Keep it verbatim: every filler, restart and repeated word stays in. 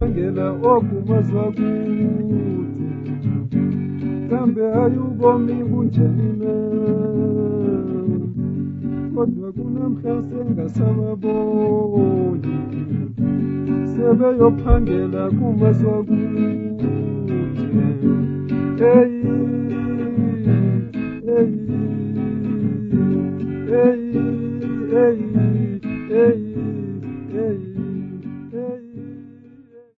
ngela okumazwa kuthi kambe ayubomi bunjenine kodwa kunamhla sengasababoni sebeyophangela kumazwa kuthi hey hey hey hey hey